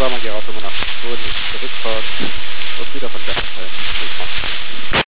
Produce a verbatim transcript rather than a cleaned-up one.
war mal die Autobahn nach Spuren, die Rückfahrt, wird wieder von der Seite.